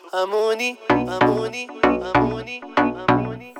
همونی همونی همونی همونی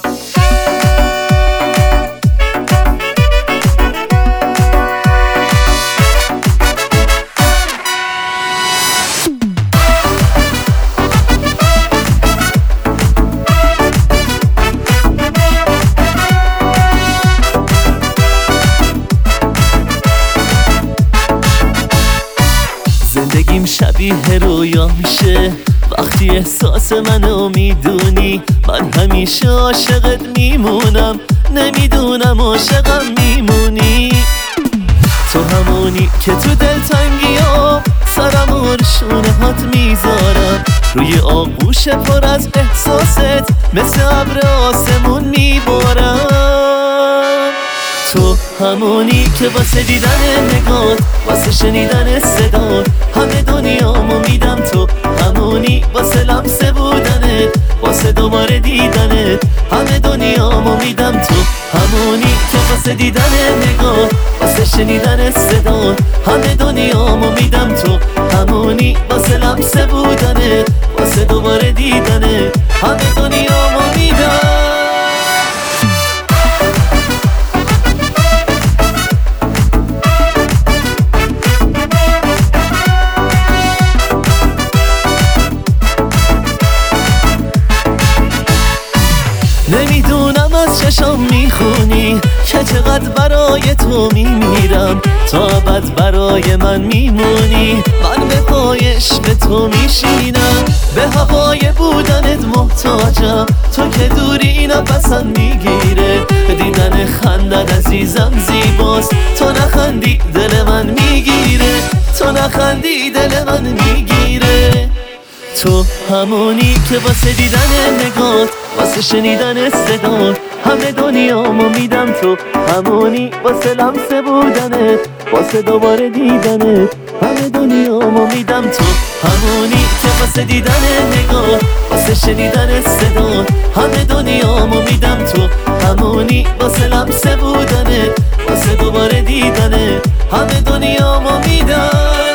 زندگیم شبیه رویا میشه وقتی احساس منو میدونی. من همیشه عاشقت میمونم، نمیدونم عاشقم میمونی. تو همونی که تو دلتنگیام سرمو رو شونه هات میذارم، روی آغوش پر از احساست مثل ابر آسمون میبارم. تو همونی که واسه دیدن نگات، واسه شنیدن صدات همه دنیامو میدم. تو همونی واسه لمس بودنت، واسه دوباره دیدنت همه دنیامو میدم. تو همونی که واسه دیدن نگات، واسه شنیدن صدات همه دنیامو میدم. تو همونی واسه لمس بودنت، واسه دوباره دیدنت همه دنیامو میدم. نمیدونم از چشم میخونی که چقدر برای تو میمیرم، تا ابد برای من میمونی. من به پایش به تو میشینم، به هوای بودنت محتاجم. تو که دوری نفسم میگیره، دیدن خندت عزیزم زیباست. تو نخندی دل من میگیره، تو نخندی دل من میگیره. تو همونی که واسه دیدن نگات، واسه شنیدن صدات همه دنیامو میدم. تو همونی واسه لمس بودنت، واسه دوباره دیدنت همه دنیامو میدم. تو همونی که واسه دیدن نگات، واسه شنیدن صدات همه دنیامو میدم. تو همونی واسه لمس بودنت، واسه دوباره دیدنت همه دنیامو میدم.